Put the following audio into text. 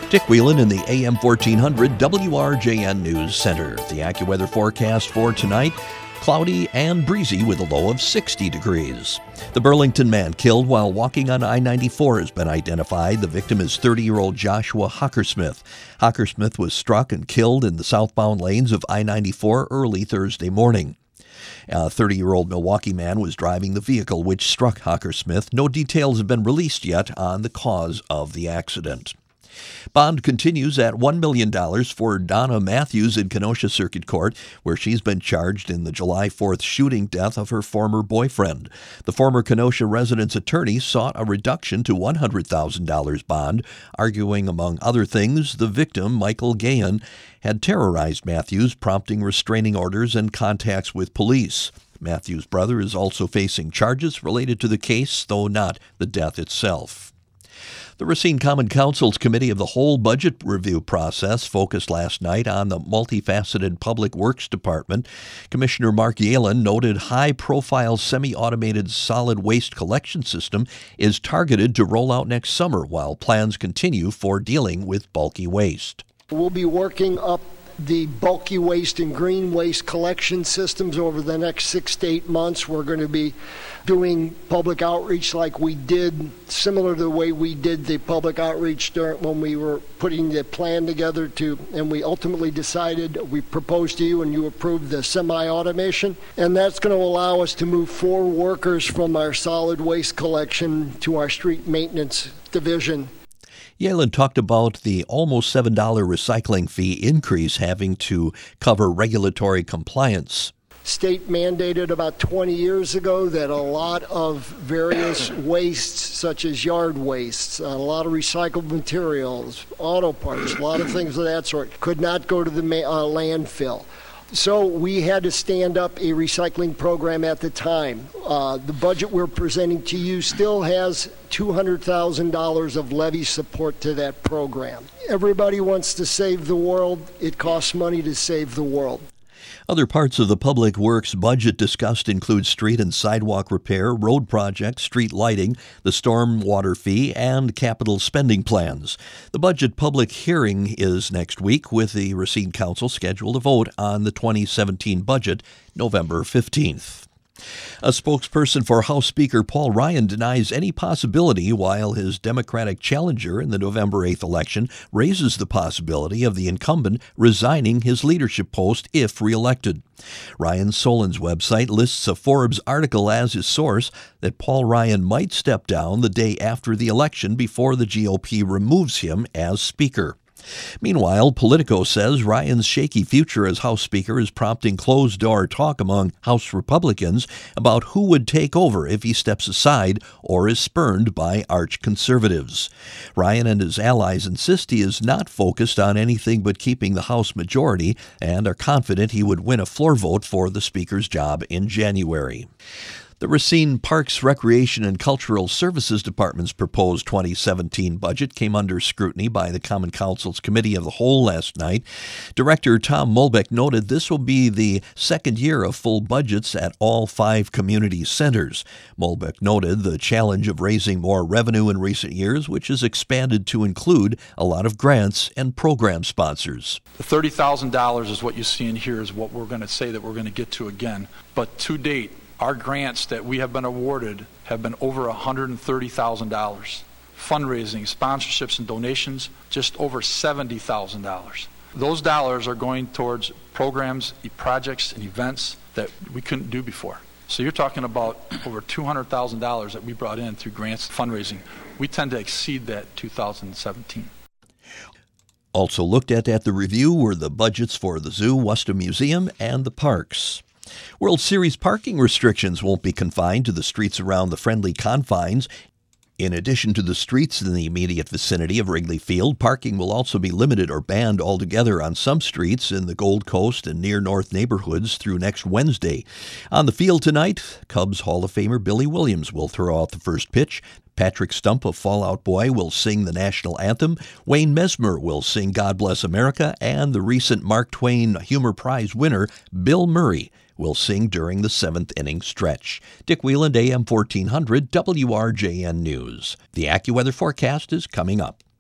Dick Whelan in the AM 1400 WRJN News Center. The AccuWeather forecast for tonight, cloudy and breezy with a low of 60 degrees. The Burlington man killed while walking on I-94 has been identified. The victim is 30-year-old Joshua Hockersmith. Hockersmith was struck and killed in the southbound lanes of I-94 early Thursday morning. A 30-year-old Milwaukee man was driving the vehicle which struck Hockersmith. No details have been released yet on the cause of the accident. Bond continues at $1 million for Donna Matthews in Kenosha Circuit Court, where she's been charged in the July 4th shooting death of her former boyfriend. The former Kenosha resident's attorney sought a reduction to $100,000 bond, arguing, among other things, the victim, Michael Gahan, had terrorized Matthews, prompting restraining orders and contacts with police. Matthews' brother is also facing charges related to the case, though not the death itself. The Racine Common Council's Committee of the Whole budget review process focused last night on the multifaceted Public Works Department. Commissioner Mark Yalen noted high-profile semi-automated solid waste collection system is targeted to roll out next summer, while plans continue for dealing with bulky waste. We'll be working up the bulky waste and green waste collection systems over the next 6 to 8 months. We're going to be doing public outreach like we did, similar to the way we did the public outreach when we were putting the plan together and we ultimately decided, we proposed to you and you approved the semi-automation. And that's going to allow us to move 4 workers from our solid waste collection to our street maintenance division. Yalen talked about the almost $7 recycling fee increase having to cover regulatory compliance. State mandated about 20 years ago that a lot of various wastes, such as yard wastes, a lot of recycled materials, auto parts, a lot of things of that sort, could not go to the landfill. So we had to stand up a recycling program at the time. The budget we're presenting to you still has $200,000 of levy support to that program. Everybody wants to save the world. It costs money to save the world. Other parts of the Public Works budget discussed include street and sidewalk repair, road projects, street lighting, the storm water fee, and capital spending plans. The budget public hearing is next week, with the Racine Council scheduled to vote on the 2017 budget November 15th. A spokesperson for House Speaker Paul Ryan denies any possibility, while his Democratic challenger in the November 8th election raises the possibility of the incumbent resigning his leadership post if reelected. Ryan Solin's website lists a Forbes article as his source that Paul Ryan might step down the day after the election before the GOP removes him as Speaker. Meanwhile, Politico says Ryan's shaky future as House Speaker is prompting closed-door talk among House Republicans about who would take over if he steps aside or is spurned by arch-conservatives. Ryan and his allies insist he is not focused on anything but keeping the House majority and are confident he would win a floor vote for the Speaker's job in January. The Racine Parks, Recreation, and Cultural Services Department's proposed 2017 budget came under scrutiny by the Common Council's Committee of the Whole last night. Director Tom Mulbeck noted this will be the second year of full budgets at all 5 community centers. Mulbeck noted the challenge of raising more revenue in recent years, which has expanded to include a lot of grants and program sponsors. The $30,000 is what you see in here is what we're going to say that we're going to get to again. But to date, our grants that we have been awarded have been over $130,000. Fundraising, sponsorships, and donations, just over $70,000. Those dollars are going towards programs, projects, and events that we couldn't do before. So you're talking about over $200,000 that we brought in through grants and fundraising. We tend to exceed that 2017. Also looked at the review were the budgets for the Zoo, Worcester Museum, and the parks. World Series parking restrictions won't be confined to the streets around the friendly confines. In addition to the streets in the immediate vicinity of Wrigley Field, parking will also be limited or banned altogether on some streets in the Gold Coast and near North neighborhoods through next Wednesday. On the field tonight, Cubs Hall of Famer Billy Williams will throw out the first pitch. Patrick Stump of Fall Out Boy will sing the national anthem. Wayne Mesmer will sing God Bless America. And the recent Mark Twain Humor Prize winner, Bill Murray, will sing during the 7th inning stretch. Dick Whelan, AM 1400, WRJN News. The AccuWeather forecast is coming up.